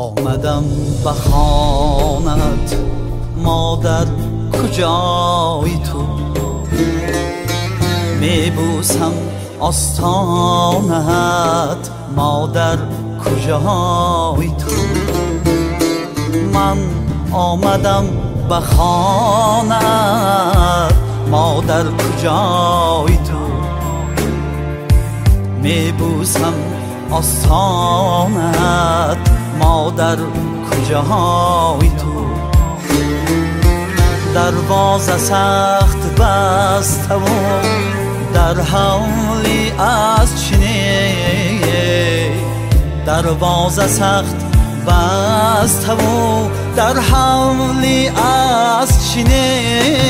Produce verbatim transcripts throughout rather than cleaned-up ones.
آمدم به خانت مادر کجای تو، میبوسم آستانت مادر کجای تو. من آمدم به خانت مادر کجای تو، میبوسم آستانت مادر کجای تو. دروازه سخت بسته و در حولی از چینه، دروازه سخت بسته و در حولی از چینه.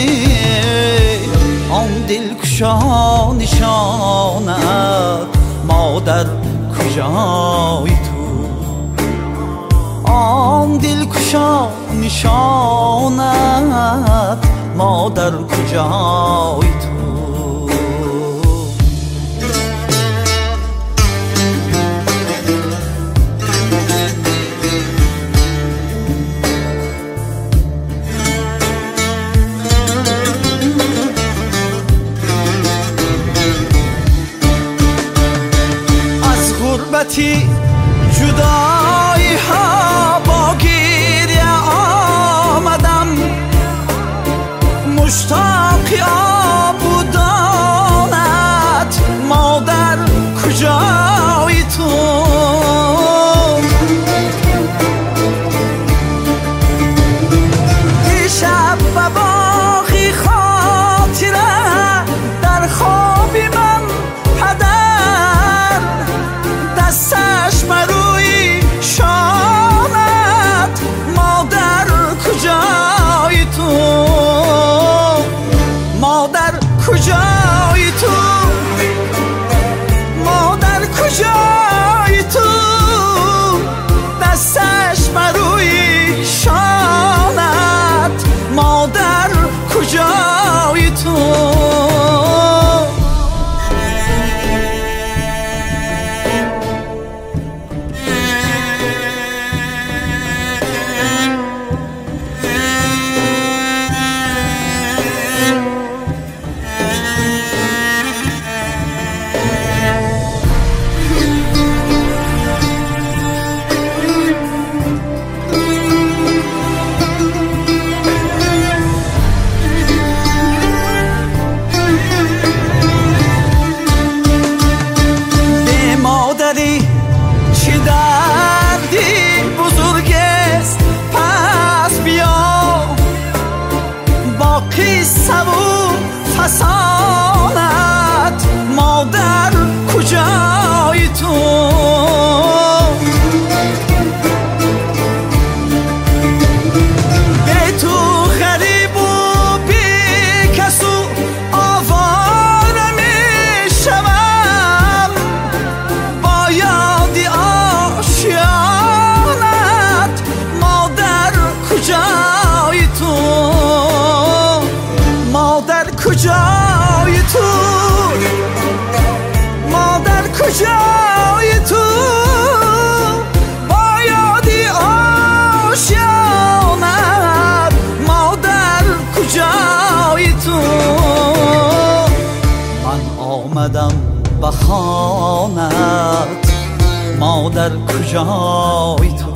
آن دلکشا نشانت مادر کجای تو، آن دلکشا نشانت مادر کجای تو. غربتی جدایی ها با گریه آمدم، مشتاقی آبودانت مادر کجای تو. دیشب به باغی خاطره در خوابی من پدر، دستش مروی شانت مادر کجای تو، مادر کجای تو، مادر کجای تو. دستش مروی شانت مادر کجای تو. چه دردی بزرگ است پس بیا، با قصه و فسانت مادر کجای تو. به تو غریب و بی کس و آواره می شوم، با یادی آشیانت مادر کجای تو، مادر کجای تو، مادر کجای تو. با یادی آشیانت مادر کجای تو. من آمدم به خانت مادر کجای تو،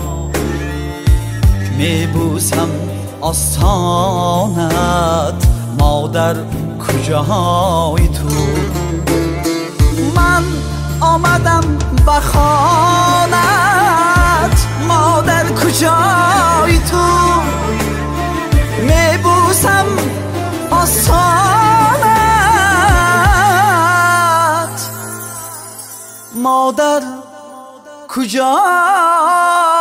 میبوسم آستانت مادر کجای تو. من آمدم به خانت مادر کجای تو، میبوسم آستانت مادر کجای